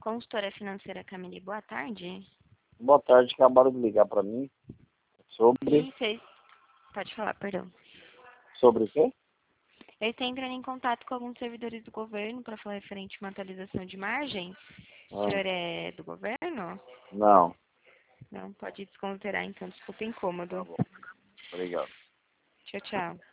Consultora financeira Camille, boa tarde. Boa tarde, acabaram de ligar para mim sobre... Sim, fez. Pode falar, perdão. Sobre o quê? Eu estou entrando em contato com alguns servidores do governo para falar referente a uma atualização de margem. O senhor é do governo? Não. Não, pode desconsiderar, então, desculpa o Tá incômodo. bom. Obrigado. Tchau, tchau.